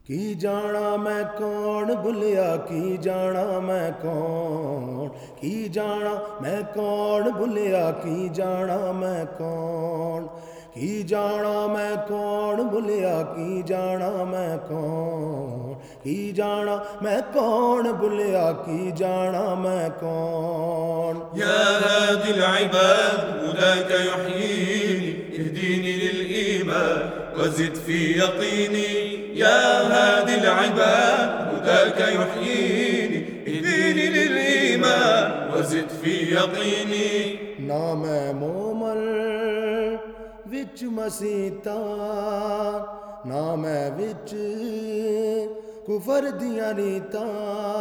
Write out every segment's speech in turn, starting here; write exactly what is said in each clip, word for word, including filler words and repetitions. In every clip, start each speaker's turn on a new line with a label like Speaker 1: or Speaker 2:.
Speaker 1: की जाना मैं कौन भुलिया की जाना मैं कौन की जाना मैं कौन भुलिया की जाना मैं कौन की जाना मैं कौन भुलिया की जाना मैं कौन की जाना मैं कौन भुलिया की जाना मैं कौन।
Speaker 2: يا هادي العباد هداك يحييني اهديني للإيمان وزد في يقيني. يا هادي العباد هداك يحييني اهديني للإيمان وزد في يقيني.
Speaker 1: ना मैं मोमल विच मसीता ना मैं विच कुफर दियां रीतां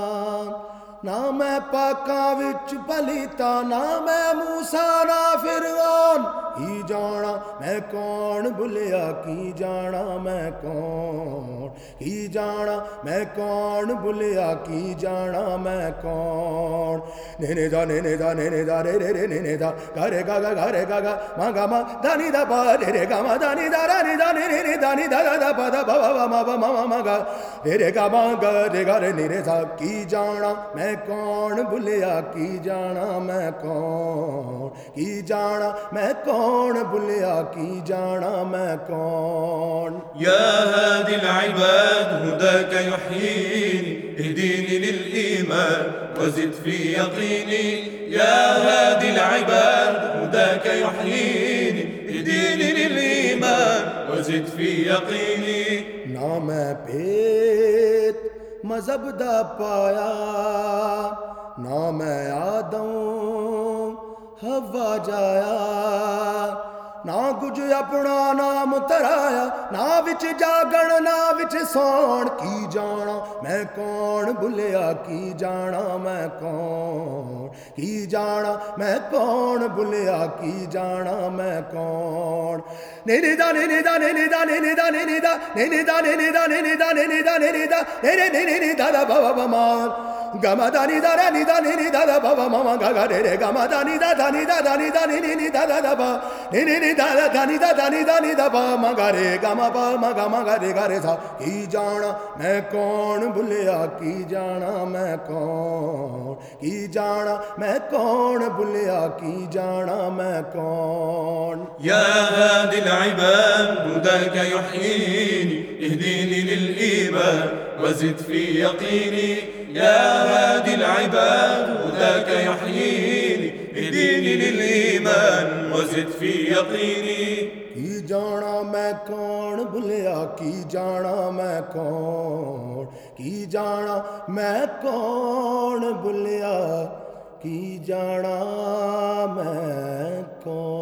Speaker 1: ना मैं पाका विच पलीता ना मैं मूसा ना फिरौन की जाना मैं कौन भुलिया की जाना मैं कौन की जाना मैं कौन भुलिया की जाना मैं कौन। नेने दा नेने दा नेने दा रे रे रे नेने दा गा रे गा गा गा रे गा गा मा गा मा दा नी दा पा रे रे गा मा दा नी दा रा नी दा नी रे नी दा नी दा दा दा पा दा बा बा मा बा मा मा मा गा रे रे गा मा गा रे गा रे नी रे सा की जाना मैं कौन भुलिया की जाना मैं कौन की जाना मैं कौन भुलिया की जाना मैं कौन।
Speaker 2: يا هادي العباد هداك يحييني اهديني للإيمان وزد في يقيني. يا هادي العباد هداك يحييني اهديني للإيمان وزد في يقيني.
Speaker 1: ना मैं भेद मजहब दा पाया ना मैं आदम हवा जाया ना कुछ अपना नाम तराया ना विच जागण ना विच सौण की जाना मैं कौन भुलिया की जाना मैं कौन की जाना मैं कौन भुलिया की जाना मैं कौन। नेने दा नेने दा नेने दा नेने दा नेने दा नेने दा नेने दा नेने दा नेने दा नेने दा नेने नेने नी दा दा बा बा मा गमा दा नी दा रा नी दा नी नी दा दा बा बा मा मा गा गा रे रे गमा दा नी दा दा नी दा दा नी दा नी नी नी दा दा दा बा नी नी नी दा दा दा नी दा दा नी दा नी दा बा मा गा रे गमा बा मा गा मा गा रे गा रे सा की जाना मैं कौन भुलिया की जाना मैं कौन की जाना मैं कौन भुलिया की जाना मैं कौन।
Speaker 2: يا هادي العباد هداك يحييني اهديني للإيمان وزد في يقيني. يا هادي العباد هداك يحييني اهديني للإيمان وزد في يقيني.
Speaker 1: की जाना मैं कौन भुलिया की जाना मैं कौन की जाना मैं कौन भुलिया की जाना मैं कौन।